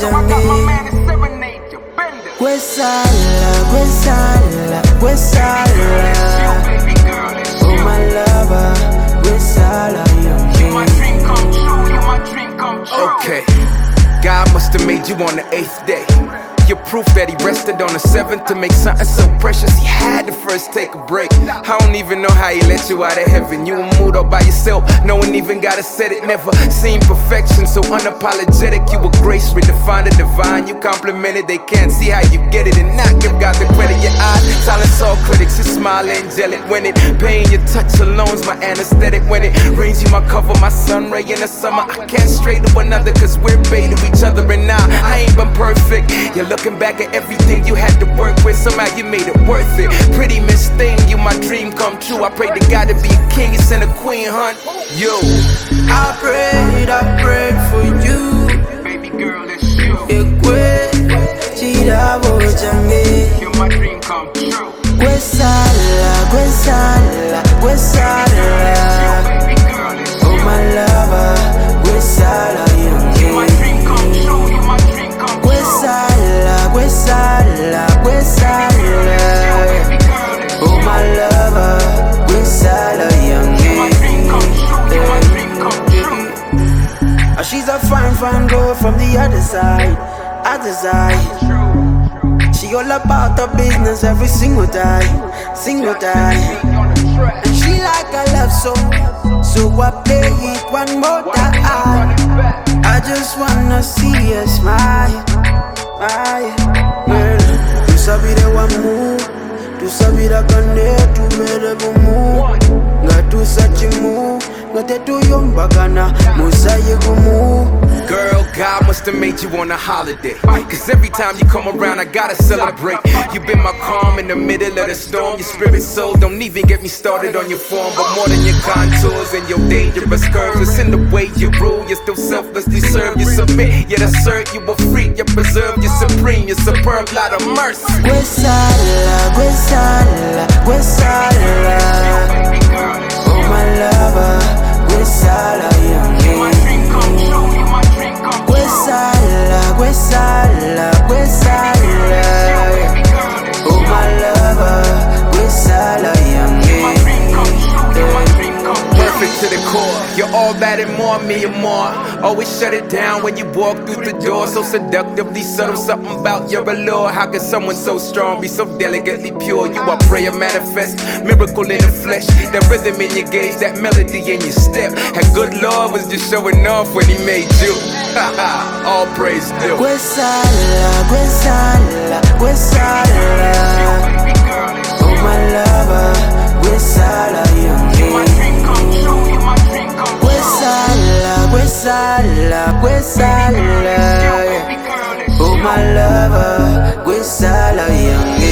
Gwesala. Oh my lover, Gwesala, you my dream come true, you my dream come true. Okay, God must have made you on the 8th day. You're proof that he rested on the 7th to make something so precious. He had to first take a break. I don't even know how he let you out of heaven. You moved all by yourself, no one even gotta set it. Never seen perfection, so unapologetic. You were grace, redefined the divine. You complimented, they can't see how you get it and not give God the credit. Your eyes silence all critics, your smile angelic. When it pain, your touch alone's my anesthetic. When it rains, you my cover, my sun ray in the summer. I can't stray to another, cause we're paid to each other. And now I ain't been perfect. You're looking back at everything you had to work with, somehow you made it worth it. Pretty miss thing, you my dream come true. I prayed to God to be a king, you sent a queen, hun. Yo, I prayed for you. Baby girl, it's you. You my dream come true. Gwesala. Oh my lover, Gwesala, you my dream come true, you my dream come true. Gwesala. Oh my lover, Gwesala, you my dream come true, you my dream come true. She's a fine girl from the other side. She all about her business every single time. And she like a love song, so I play it one more time. I just wanna see her smile. Girl, tu sabi de wamu, tu sabi da kane, tu mere bumu. Nga tu sachimu, nga te tu yombagana, musaye gumu. girl, God must have made you on a holiday. Cause every time you come around, I gotta celebrate. You've been my calm in the middle of the storm. Your spirit soul, don't even get me started on your form. But more than your contours and your dangerous curves, it's in the way you rule. You're still selflessly served, you submit, yet assert you were free. You're preserved, you're supreme, you're superb, lot of mercy. Gwesala. Oh my lover, Gwesala, you my dream come true, you my dream come true. Gwesala. Oh my lover, Gwesala, you my dream come true, you my dream come true. Perfect to the core, you're all that and more, me and more. Always shut it down when you walk through the door. So seductively subtle, something about your allure. How can someone so strong be so delicately pure? You are prayer manifest, miracle in the flesh. That rhythm in your gaze, that melody in your step. And good Lord was just showing off when he made you. All praise due. Gwesala. Oh my lover, Gwesala, you my dream come true, you my dream come true. Gwesala. Oh my lover, Gwesala,